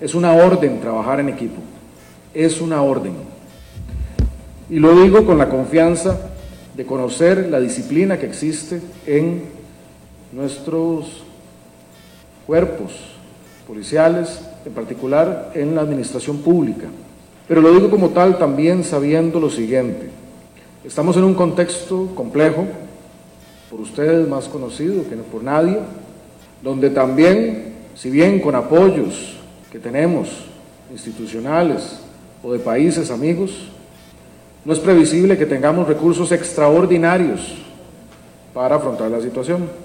Es una orden trabajar en equipo, es una orden. Y lo digo con la confianza de conocer la disciplina que existe en nuestros cuerpos policiales, en particular en la administración pública. Pero lo digo como tal también sabiendo lo siguiente: estamos en un contexto complejo, por ustedes más conocido que por nadie, donde también, si bien con apoyos que tenemos institucionales o de países amigos, no es previsible que tengamos recursos extraordinarios para afrontar la situación.